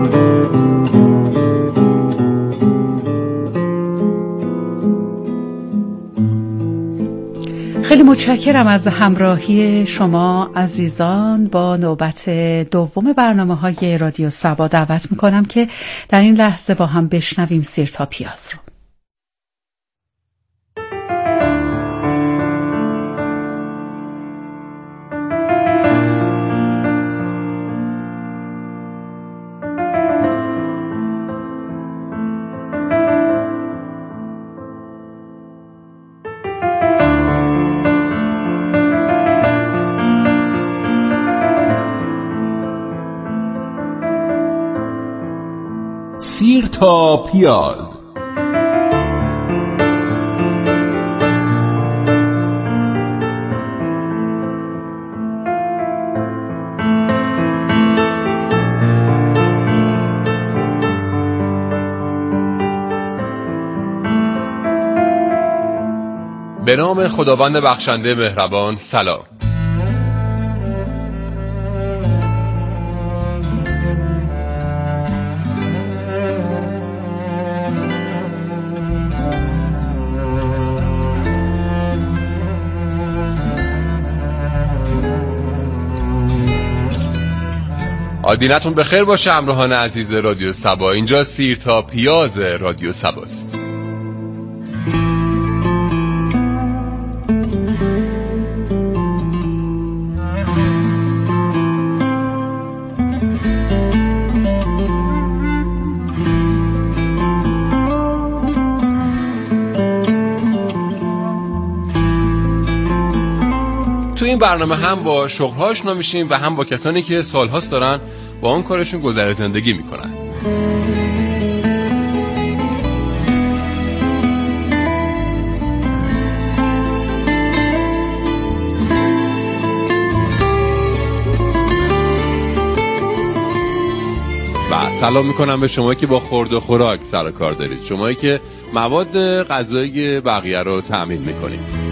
خیلی متشکرم از همراهی شما عزیزان. با نوبت دوم برنامه‌های رادیو صبا دعوت می‌کنم که در این لحظه با هم بشنویم سیر تا پیاز رو. سیر تا پیاز. به نام خداوند بخشنده مهربان. سلام. آدینتون بخیر باشه همراهان عزیز رادیو صبا. اینجا سیر تا پیاز رادیو صباست. تو این برنامه هم با شغل‌ها آشنا میشیم و هم با کسانی که سال‌هاست دارن با اون کارشون گذر زندگی میکنن. و سلام میکنم به شما که با خورد و خوراک سر و کار دارید، شمایی که مواد غذایی بقیه رو تأمین میکنید.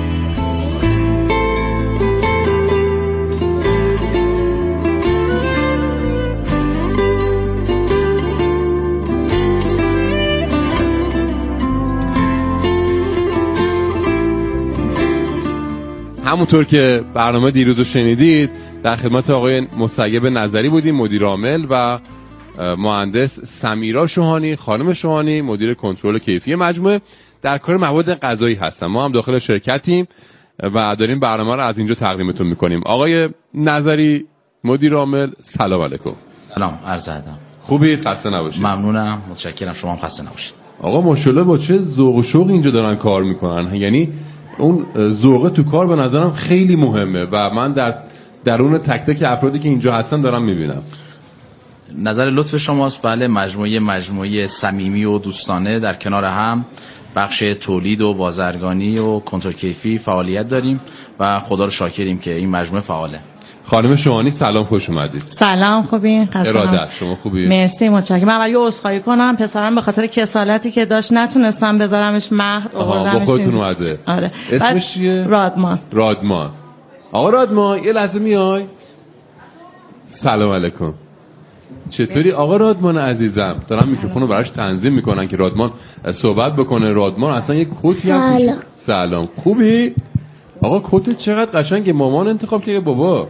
همونطور که برنامه دیروز رو شنیدید در خدمت آقای مسیب نظری بودیم، مدیر عامل، و مهندس سمیرا شوهانی خانم شوهانی مدیر کنترل کیفی مجموعه در کار مواد غذایی هستن. ما هم داخل شرکتیم و داریم برنامه رو از اینجا تقدیمتون میکنیم. آقای نظری مدیر عامل، سلام علیکم. سلام، عرض ادب. خوبید؟ خسته نباشید. ممنونم، متشکرم. شما هم خسته نباشید. آقا ماشاءالله با چه ذوق و شوق اینجا دارن کار میکنن، یعنی اون ذوق تو کار به نظرم خیلی مهمه و من در درون تک تک افرادی که اینجا هستن دارم میبینم. نظر لطف شماست. بله، مجموعه صمیمی و دوستانه در کنار هم بخش تولید و بازرگانی و کنترل کیفی فعالیت داریم و خدا رو شاکریم که این مجموعه فعاله. خانم شوهانی سلام، خوش اومدید. سلام، خوبین؟ ارادت، شما خوبی؟ مرسی، متشکرم. من اول عذرخواهی کنم، پسرم به خاطر کسالتی که داشت نتونستم بذارمش مهد، آوردمش. با خودتون اومده؟ آره. اسمش چیه؟ رادمان. آقا رادمان یه لحظه میای؟ سلام علیکم. چطوری آقا رادمان عزیزم؟ دارم میکروفونو براش تنظیم میکنن که رادمان صحبت بکنه. رادمان اصلا یه کتی هم پوشید. سلام، خوبی؟ آقا کتت چقدر قشنگه، مامان انتخاب کرده بابا؟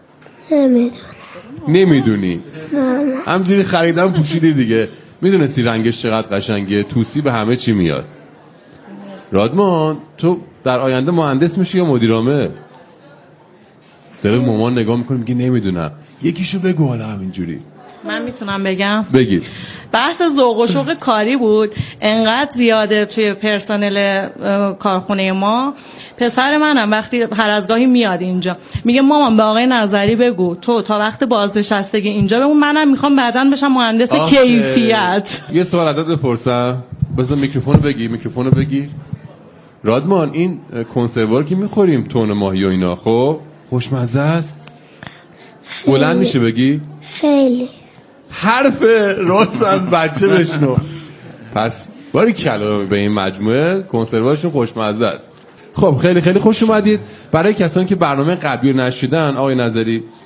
نمیدونی؟ همجوری خریدم پوشیدی دیگه. میدونستی رنگش چقدر قشنگه؟ توسی به همه چی میاد. رادمان تو در آینده مهندس میشی یا مدیر عامل؟ داره مامان نگاه میکنه میگه نمیدونم. یکیشو بگو حالا همینجوری. من میتونم بگم؟ بگید. بحث ذوق و شوق کاری بود، انقدر زیاده توی پرسنل کارخونه ما. پسر منم وقتی هر از گاهی میاد اینجا میگه مامان به آقای نظری بگو تو تا وقت بازنشستگی اینجا بگو منم میخوام بعداً بشم مهندس کیفیت. یه سوال ازت بپرسم، بذار میکروفونو بگیر. رادمان این کنسروار که میخوریم تون ماهی و اینا، خب خوشمزه است؟ بلند میشه بگی؟ خیلی. حرف راست از بچه بشنو. پس باری کلمه به این مجموعه کنسروارشون خوشمزه است. خب خیلی خیلی خوش اومدید. برای کسانی که برنامه قبلی رو نشیدن، آقای نظری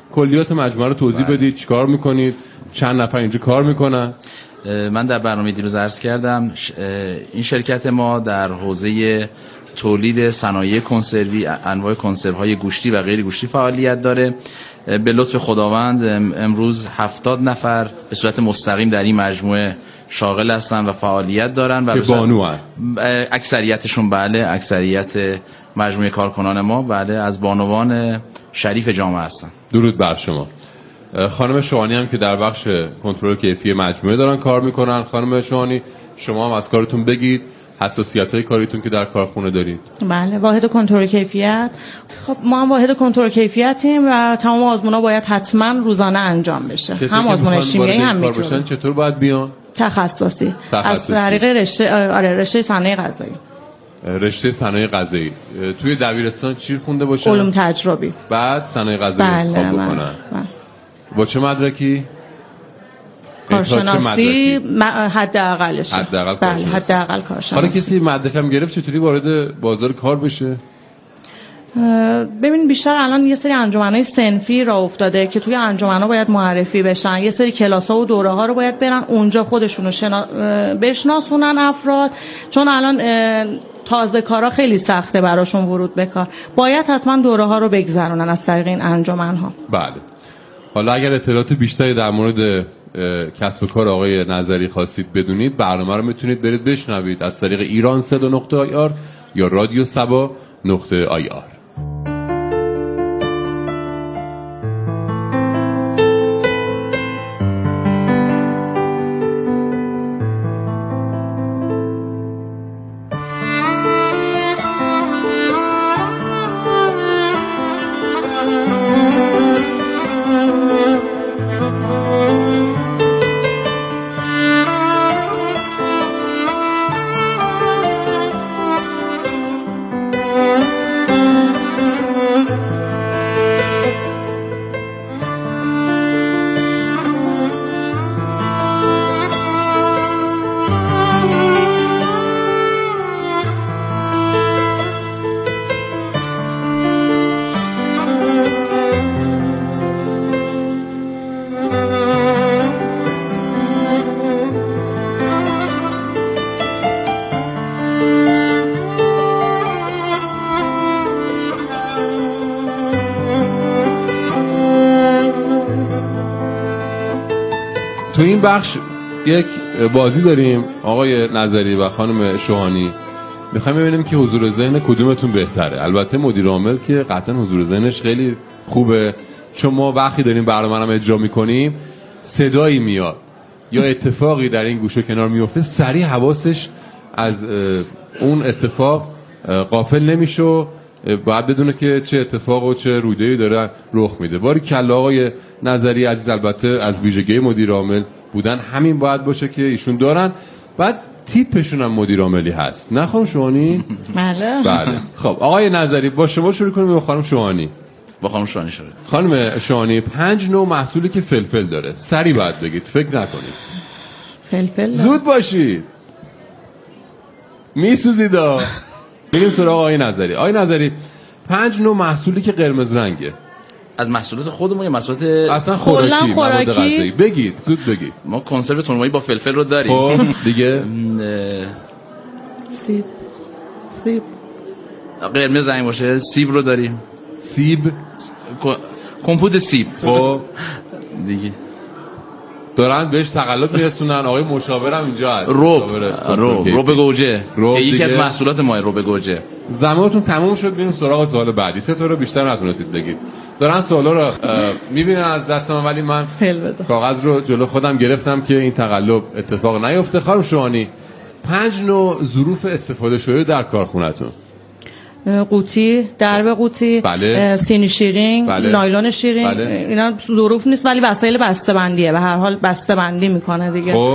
کلیات مجموعه رو توضیح بدید. چیکار میکنید؟ چند نفر اینجا کار میکنن؟ من در برنامه دیروز عرض کردم این شرکت ما در حوزه تولید صنایع کنسروی، انواع کنسروهای گوشتی و غیر گوشتی فعالیت داره. به لطف خداوند امروز 70 نفر به صورت مستقیم در این مجموعه شاغل هستن و فعالیت دارن و بانو هستن. اکثریتشون بله، اکثریت مجموعه کارکنان ما بله از بانوان شریف جامعه هستن. درود بر شما. خانم شوهانی هم که در بخش کنترل کیفی مجموعه دارن کار میکنن. خانم شوهانی شما هم از کارتون بگید، حساسیت‌های کاریتون که در کارخونه دارید. بله، واحد کنترل کیفیت. خب ما هم واحد کنترل کیفیتیم و تمام آزمون‌ها باید حتما روزانه انجام بشه. هم آزمون شیمیایی هم می‌کنن. چطور باید بیان؟ تخصصی. از طریق رشته صنایع غذایی. رشته صنایع غذایی. توی دبیرستان چی خونده باشن؟ علوم تجربی. بعد صنایع غذایی انتخاب بکنن. با چه مدرکی؟ کارشناسی حداقلشه. حداقل بله، حداقل کارشناسی. حالا کسی مدرکم گرفت چطوری وارد بازار کار بشه؟ ببین بیشتر الان یه سری انجمن‌های صنفی راه افتاده که توی انجمن‌ها باید معرفی بشن. یه سری کلاس‌ها و دوره‌ها رو باید برن اونجا خودشونو بشناسونن افراد، چون الان تازه کارا خیلی سخته براشون ورود به کار. باید حتما دوره‌ها رو بگذرونن از طریق این انجمن‌ها. بله. حالا اگر اطلاعات بیشتری در مورد کسب کار آقای نظری خواستید بدونید، برنامه رو میتونید برید بشنوید از طریق iran3.ir یا رادیو سبا.ir. تو این بخش یک بازی داریم آقای نظری و خانم شوهانی. میخوایم ببینیم که حضور ذهن کدومتون بهتره. البته مدیر عامل که قطعا حضور ذهنش خیلی خوبه، چون ما وقتی داریم برنامه رو اجرا میکنیم صدایی میاد یا اتفاقی در این گوشه کنار میفته، سریع حواسش از اون اتفاق غافل نمیشه و باید بدونه که چه اتفاق و چه رویدادی داره رخ میده. باری کلا آقای نظری عزیز البته از ویژگی مدیر عامل بودن همین باید باشه که ایشون دارن. بعد تیپشون هم مدیر عاملی هست، نه خانم شوهانی؟ بله. خب آقای نظری با شما شروع کنیم. با خانم شوهانی. با خانم شوهانی شروع. خانم شوهانی 5 نوع محصولی که فلفل داره سریع باید بگید، فکر نکنید. فلفل زود باشید، میسوزیدا. بریم سراغ آقای نظری. آقای نظری 5 نوع محصولی که قرمز رنگه. از محصولات خودمون یا محصولات اصلا خوراکی، مواد غذایی؟ بگید، زود بگید. ما کنسرو ترمایی با فلفل رو داریم. خب دیگه سیب قرمز رنگ باشه. سیب رو داریم. سیب، کمپوت سیب. خب دیگه دارن بهش تقلب میرسونن. آقای مشاورم اینجا هست. رب گوجه که یکی از محصولات ما رب گوجه. زمانتون تموم شد، بریم سراغ سوال بعدی. 3 تا رو بیشتر نتونستید بگید. دارن سوالا رو میبینن از دست من، ولی من کاغذ رو جلو خودم گرفتم که این تقلب اتفاق نیفته. خانم شوهانی 5 نوع ظروف استفاده شده در کارخونه‌تون. قوطی، درب قوطی، بله. سینی شیرینگ، بله. نایلون شیرینگ، بله. اینا ظروف نیست ولی وسایل بسته‌بندیه، به هر حال بسته‌بندی میکنه دیگه. خب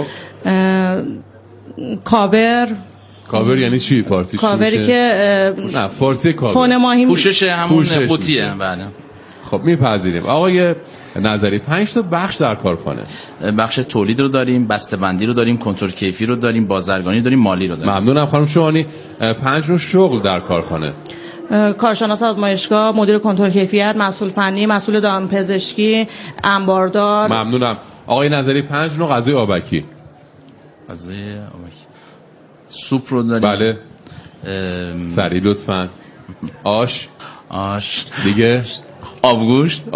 کاور یعنی چی فارسیش؟ کاوری که نه فارسی کاور تون ماهی پوشش همون قوطیه. بله. خب میپذیریم. آقای نظری 5 تا بخش در کارخانه. بخش تولید رو داریم، بسته‌بندی رو داریم، کنترل کیفی رو داریم، بازرگانی داریم، مالی رو داریم. ممنونم خانم شوهانی. 5 نوع شغل در کارخانه. کارشناس آزمایشگاه، مدیر کنترل کیفیت، مسئول فنی، مسئول دامپزشکی، انباردار. ممنونم. آقای نظری 5 نوع غذای آبکی. غذای آبکی سوپ رو داریم. بله. سریع لطفاً. آش دیگه. آبگوشت.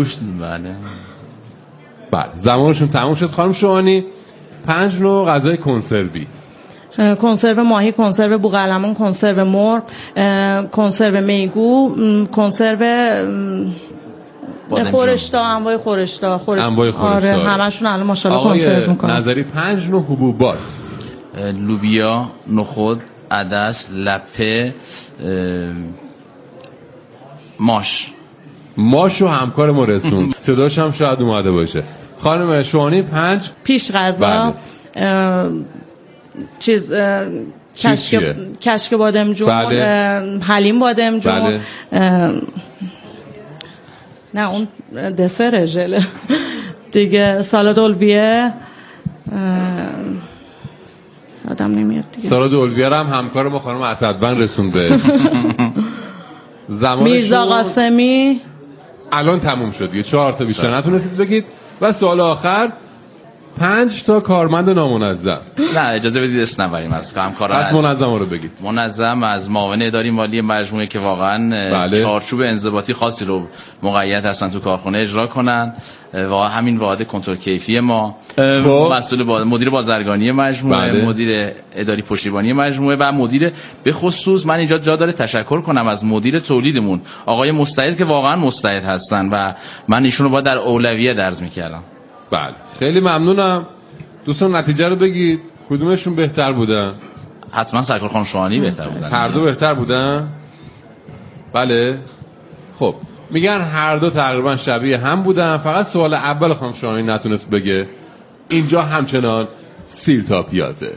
بله زمانشون تموم شد. خانم شوهانی 5 نوع غذای کنسروی. کنسرو ماهی، کنسرو بوقلمون، کنسرو مرغ، کنسرو میگو، کنسرو خورشتا، انواع خورشتا. آره همشون الان ماشاءالله کنسرو میکنن. آقای نظری 5 نوع حبوبات. لوبیا، نخود، عدس، لپه، ماش و همکار ما رسوند. صداش هم شاید اومده باشه. خانم شوهانی 5 پیش غذا. کشک بادمجون. بله. حلیم بادمجون. بله. نه اون دسر ژله دیگه. سالاد الویه. آدم نمیاد دیگه. سالاد الویه هم همکار ما خانم اسدوند رسوند به زمانشون. میرزا قاسمی الان تموم شد دیگه. 4 تا بیشتر نتونستید بگید. و سوال آخر 5 تا کارمند نامنظم. نه اجازه بدید اسم نبریم از همکاران. پس منظم رو بگید. منظم از معاون اداری مالی مجموعه که واقعا بله. چارچوب انضباطی خاصی رو مقید هستن تو کارخونه اجرا کنن. و همین واحد کنترل کیفی ما، مسئول مدیر بازرگانی مجموعه، بله. مدیر اداری پشتیبانی مجموعه و مدیر به خصوص من اینجا جا داره تشکر کنم از مدیر تولیدمون آقای مستعد که واقعا مستعد هستن و من ایشونو باید در اولویت درز می‌کردم. بله خیلی ممنونم. دوستان نتیجه رو بگید. کدومشون بهتر بودن؟ حتما سرکار خانم شوهانی بهتر بودن. هر دو بهتر بودن؟ بله. خب میگن هر دو تقریبا شبیه هم بودن، فقط سوال اول خانم شوهانی نتونست بگه. اینجا همچنان سیر تا پیازه.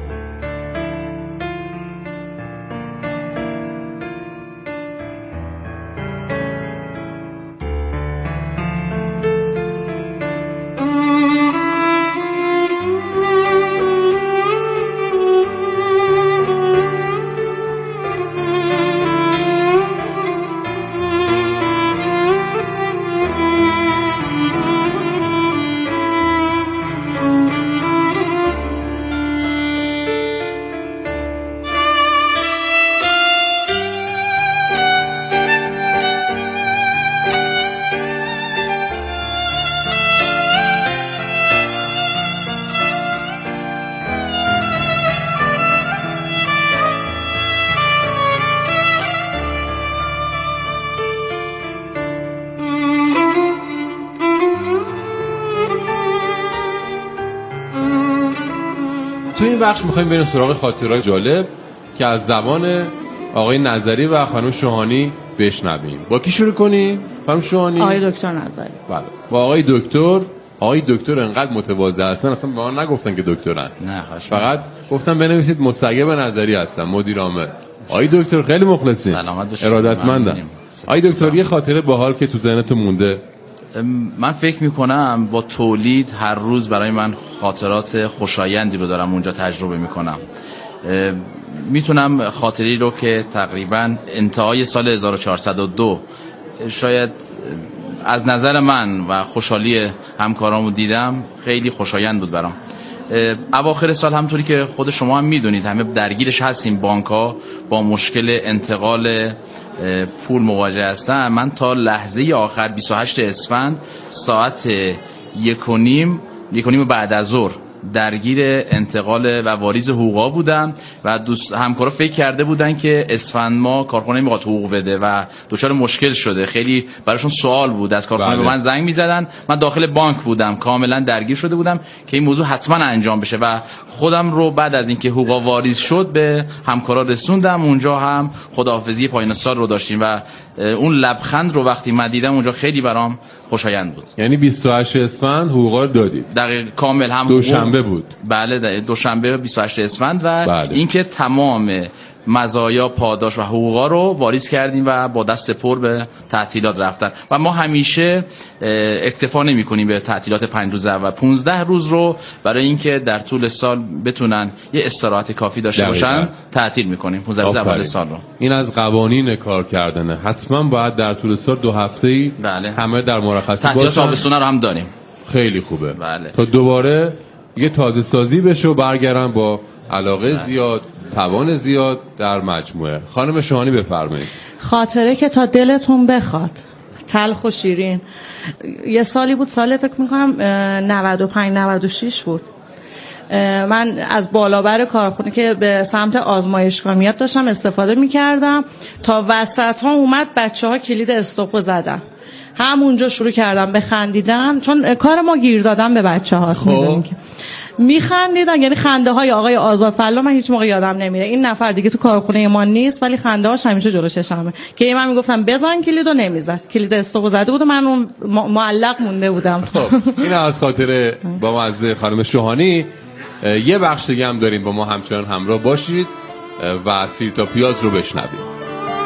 تو این بخش میخوایم بریم سراغ خاطرات جالب که از زبان آقای نظری و خانم شوهانی بشنویم. با کی شروع کنیم؟ خانم شوهانی؟ آقای دکتر نظری. بله. با آقای دکتر. آقای دکتر انقدر متواضع هستن اصلا به ما نگفتن که دکترن. نه خوش. فقط گفتن بنویسید مستقیم نظری هستن، مدیر عامل. آقای دکتر خیلی مخلصیم. سلامت باشید. ارادتمندم. آقای دکتر یه خاطره باحال که تو ذهنتون مونده؟ من فکر میکنم با تولید هر روز برای من خاطرات خوشایندی رو دارم اونجا تجربه میکنم. میتونم خاطری رو که تقریبا انتهای سال 1402 شاید از نظر من و خوشحالی همکارامو دیدم خیلی خوشایند بود برام. اواخر سال همونطوری که خود شما هم میدونید همه درگیرش هستیم، بانک‌ها با مشکل انتقال پول مواجه هستن. من تا لحظه آخر 28 اسفند ساعت 1:30 بعد از ظهر درگیر انتقال و واریز حقوقا بودم و همکارا فکر کرده بودن که اسفند ما کارخونه میخواد حقوق بده و دچار مشکل شده. خیلی براشون سوال بود، از کارخونه به من زنگ میزدن. من داخل بانک بودم، کاملا درگیر شده بودم که این موضوع حتما انجام بشه و خودم رو بعد از اینکه حقوقا واریز شد به همکارا رسوندم. اونجا هم خداحافظی پایان سال رو داشتیم و اون لبخند رو وقتی من دیدم اونجا خیلی برام خوشایند بود. یعنی 28 اسفند حقوقا رو دادید؟ دقیق کامل هم دوشنبه بود. بله دوشنبه 28 اسفند و بله. اینکه تمام مزایا، پاداش و حقوقا رو واریز کردیم و با دست پر به تعطیلات رفتن و ما همیشه اکتفا نمی‌کنیم به تعطیلات 5 روزه و 15 روز رو برای اینکه در طول سال بتونن یه استراحت کافی داشته باشن تعطیل می‌کنیم 15 روز اول سال رو. این از قوانین کار کردنه. حتما باید در طول سال 2 هفته‌ای بله. همه در مرخصی باشن. تعطیلات تابستونه رو هم داریم. خیلی خوبه. بله. تا دوباره یه تازه سازی بشه و برگردن با علاقه زیاد، توان زیاد در مجموعه. خانم شوهانی بفرمایید. خاطره که تا دلتون بخواد، تلخ و شیرین. یه سالی بود، سال فکر میکنم 95-96 بود، من از بالابر کارخونه که به سمت آزمایشگاه میاد داشتم استفاده میکردم، تا وسط ها اومد بچه ها کلید استوپو زدن، همونجا شروع کردم به خندیدن، چون کار ما گیر دادن به بچه هاست. میخندیدن، یعنی خنده های آقای آزادفلا من هیچ موقع یادم نمیره. این نفر دیگه تو کارخونه ما نیست ولی خنده هاش همیشه جلو چشمه، که من میگفتم بزن کلیدو، نمیزد، کلید استوپو زده بود و من اون معلق مونده بودم. خب این از خاطر با مزه خانم شوهانی. یه بخش دیگه هم داریم، با ما همچنان همراه باشید و سیر تا پیاز رو بشنوید.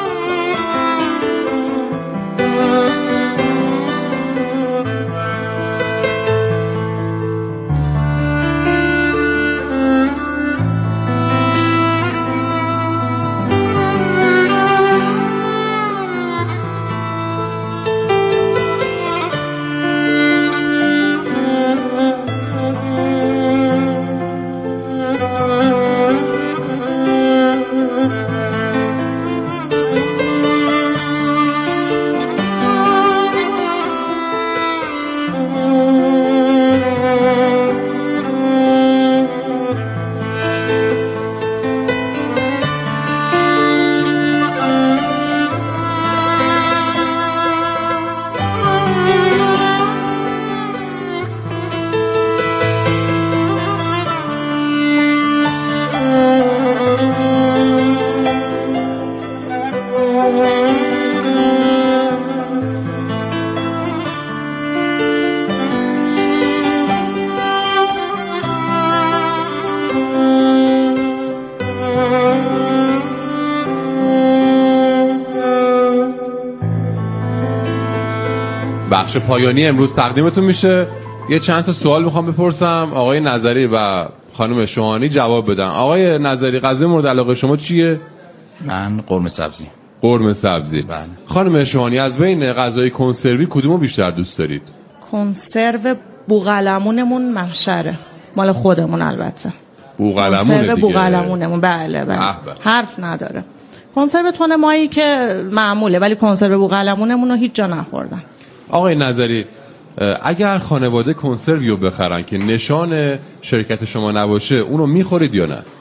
بخش پایانی امروز تقدیمتون میشه. یه چند تا سوال میخوام بپرسم، آقای نظری و خانم شوهانی جواب بدن. آقای نظری، غذای مورد علاقه شما چیه؟ من قرمه سبزی. قرمه سبزی. بله. خانم شوهانی، از بین غذای کنسروی کدومو بیشتر دوست دارید؟ کنسرو بوقلمونمون محشره، مال خودمون البته. بوقلمونه دیگه. بوقلمونمون بله. حرف نداره. کنسرو تون مایی که معموله، ولی کنسرو بوقلمونمون رو هیچ جا نخوردم. آقای نظری، اگر خانواده کنسرویو بخرن که نشان شرکت شما نباشه، اونو میخورید یا نه؟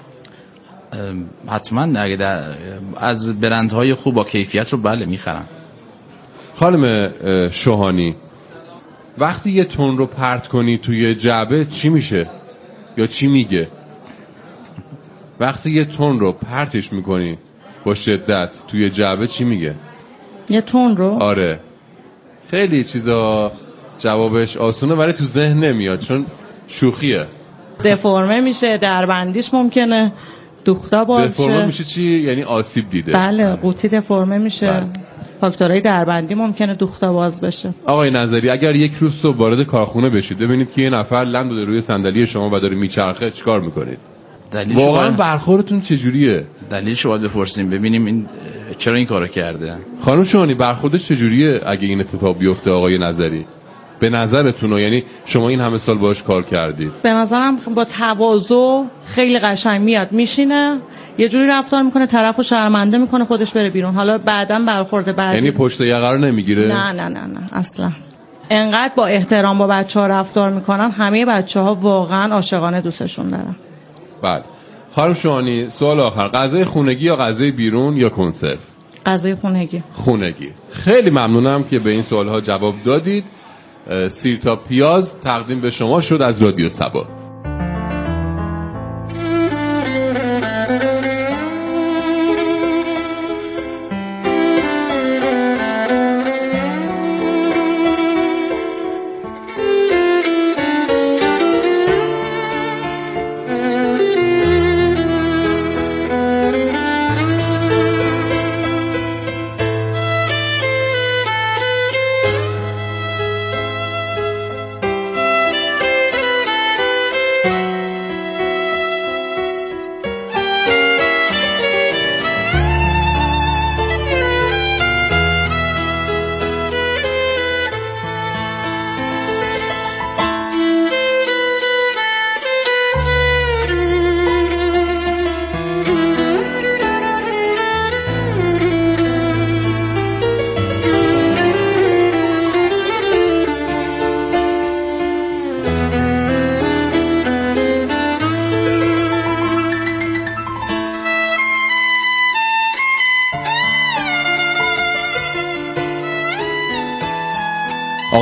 حتما اگه از برندهای خوب با کیفیت رو بله میخرم. خانم شوهانی، وقتی یه تون رو پرت کنی توی جعبه چی میشه؟ یا چی میگه؟ وقتی یه تون رو پرتش میکنی با شدت توی جعبه چی میگه؟ یه تون رو؟ آره، خیلی چیزا جوابش آسونه ولی تو ذهن نمیاد چون شوخیه. دفرمه میشه، دربندیش ممکنه دوختا باشه. دفرمه میشه چی؟ یعنی آسیب دیده. بله، قوطی دفرمه میشه. بله. فاکتورهای دربندی ممکنه دوختا باز بشه. آقای نظری، اگر یک روز صبح وارد کارخونه بشید ببینید که یه نفر لم داده روی صندلی شما و داره میچرخه، چیکار میکنید؟ واقعا برخوردتون چجوریه؟ دلیلش رو باید بپرسیم ببینیم این چرا این کارو کرده. خانم شوهانی، برخوردش چجوریه اگه این اتفاق بیفته آقای نظری؟ به نظرتون، یعنی شما این همه سال باهاش کار کردید، به نظرم با تواضع خیلی قشنگ میاد میشینه، یه جوری رفتار میکنه طرفو شرمنده میکنه، خودش بره بیرون. حالا بعداً برخورده بعدی یعنی پشت یقه رو نمیگیره؟ نه اصلا. انقدر با احترام با بچه‌ها رفتار میکنن، همه بچه‌ها واقعا عاشقانه دوستشون دارن. بله. خانم شوهانی، سوال آخر، غذای خونگی یا غذای بیرون یا کنسرو؟ غذای خونگی. خونگی. خیلی ممنونم که به این سوالها جواب دادید. سیر تا پیاز تقدیم به شما شد از رادیو سبا.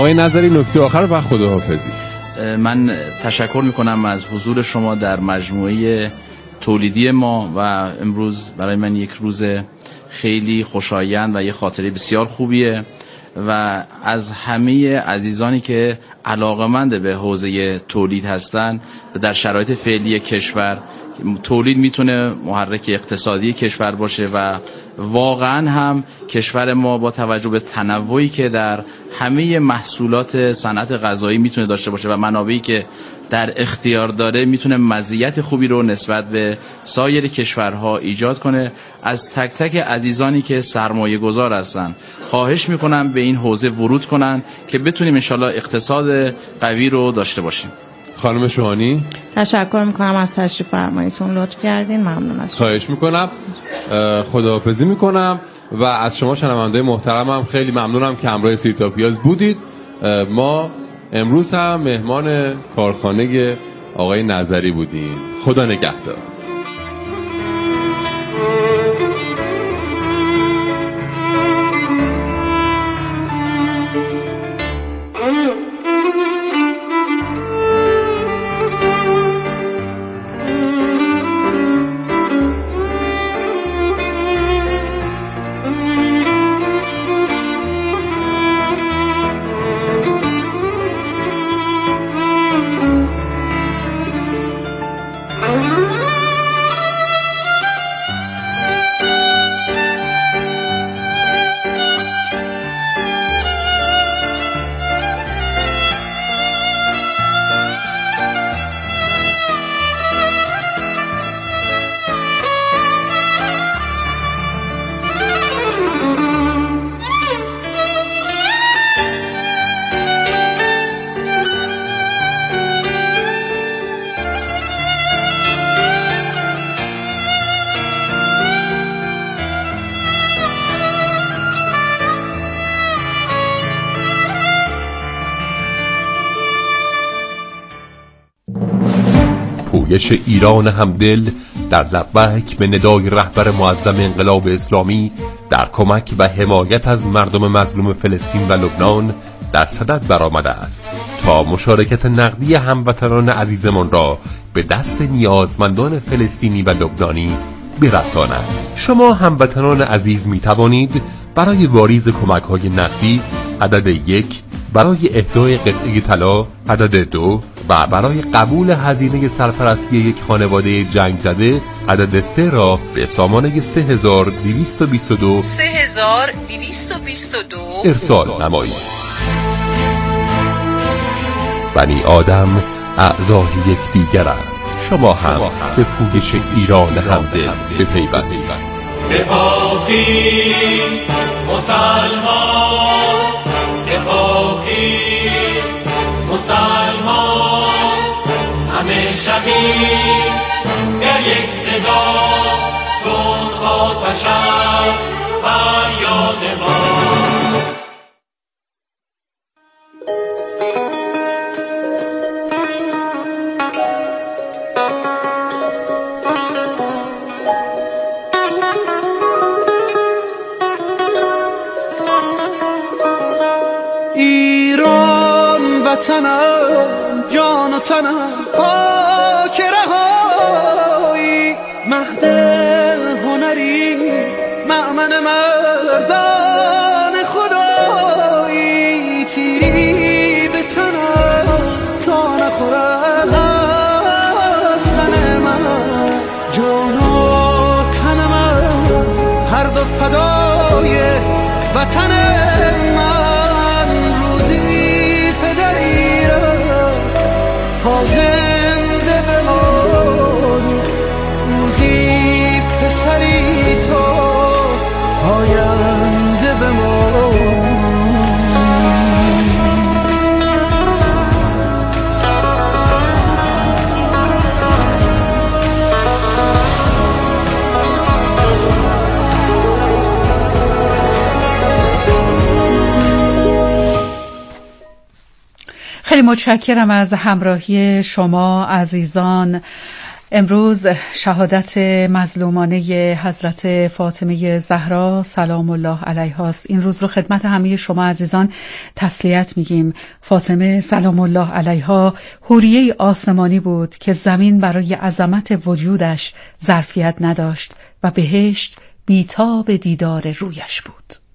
آقای نظری نکته آخر و خداحافظی. من تشکر میکنم از حضور شما در مجموعه تولیدی ما و امروز برای من یک روز خیلی خوشایند و یه خاطره بسیار خوبیه و از همه عزیزانی که علاقه‌مند به حوزه تولید هستن در شرایط فعلی کشور، تولید میتونه محرک اقتصادی کشور باشه و واقعا هم کشور ما با توجه به تنوعی که در همه محصولات صنعت غذایی میتونه داشته باشه و منابعی که در اختیار داره میتونه مزیت خوبی رو نسبت به سایر کشورها ایجاد کنه. از تک تک عزیزانی که سرمایه گذار هستن خواهش میکنم به این حوزه ورود کنن که بتونیم انشالله اقتصاد قوی رو داشته باشیم. خانم شوهانی تشکر میکنم از تشریف فرماییتون، لطف کردین، ممنون از شما. خواهش میکنم. خداحافظی میکنم و از شما شنونده محترمم خیلی ممنونم که همراه سیرتا پیاز بودید. ما امروز هم مهمان کارخانه آقای نظری بودیم. خدا نگهدار. پویش ایران همدل در لبیک به ندای رهبر معظم انقلاب اسلامی در کمک و حمایت از مردم مظلوم فلسطین و لبنان در صدد برآمده است تا مشارکت نقدی هموطنان عزیزمان را به دست نیازمندان فلسطینی و لبنانی برساند. شما هموطنان عزیز می توانید برای واریز کمک‌های نقدی عدد 1، برای اهدای قطعه طلا عدد 2 و برای قبول هزینه سرپرستی یک خانواده جنگ زده عدد 3 را به سامانه 3222 ارسال نمایید. بنی آدم اعضای یکدیگرند. شما هم به پویش ایران همدل بپیوندید. بپاخیز مسلمان، بپاخیز مسلمان، همه شبیه در یک صدا چون آتش از فریاد ما. وطنم، جان و تنم، خاک رهایی، مهد هنری، مأمن مردان خدایی، تیری به تنم تا نخورد از تن من، جان و تن من هر دو فدای وطن من. زنده بمانی روزی پسری تو آینده بمانی. خیلی متشکرم از همراهی شما عزیزان. امروز شهادت مظلومانه حضرت فاطمه زهرا سلام الله علیها است. این روز رو خدمت همه شما عزیزان تسلیت میگیم. فاطمه سلام الله علیها حوریه آسمانی بود که زمین برای عظمت وجودش ظرفیت نداشت و بهشت بی‌تاب دیدار رویش بود.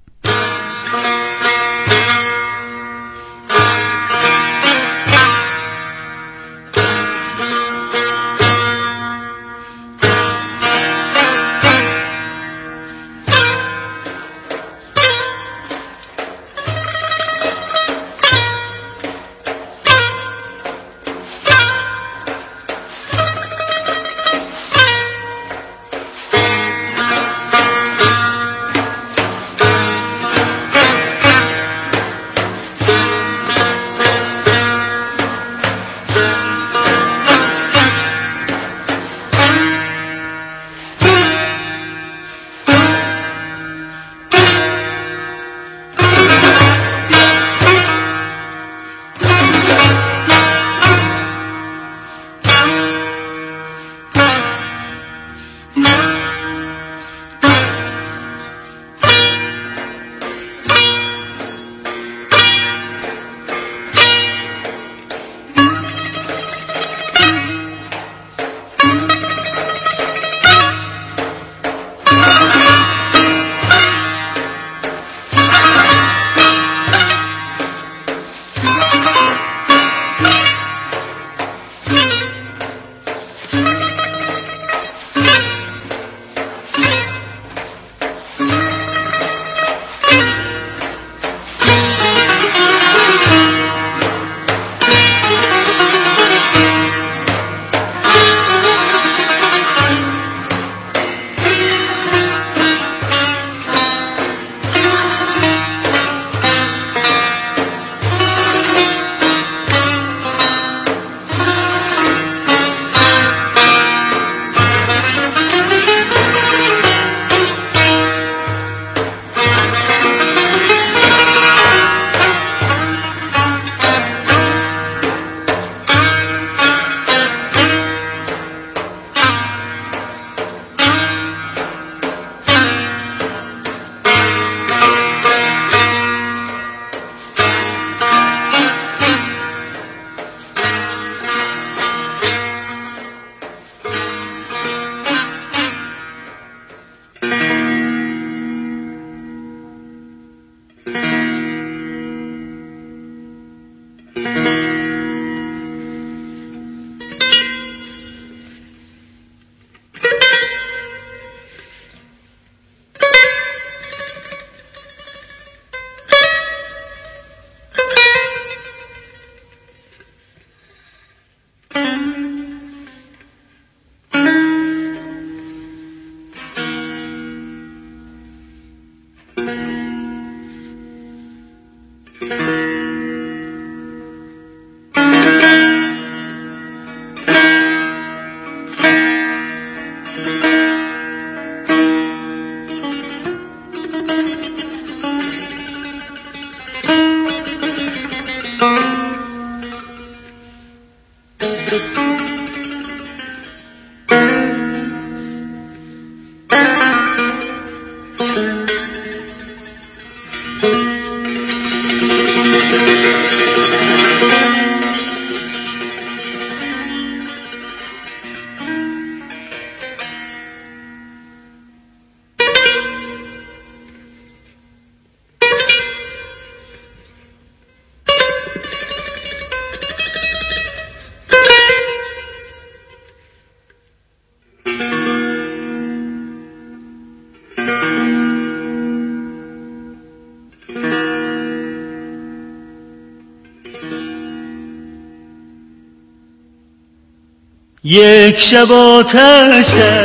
یک شب آتش در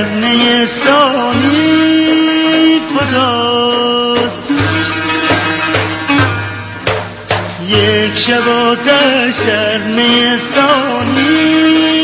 نیستانی فتاد، یک شب آتش در نیستانی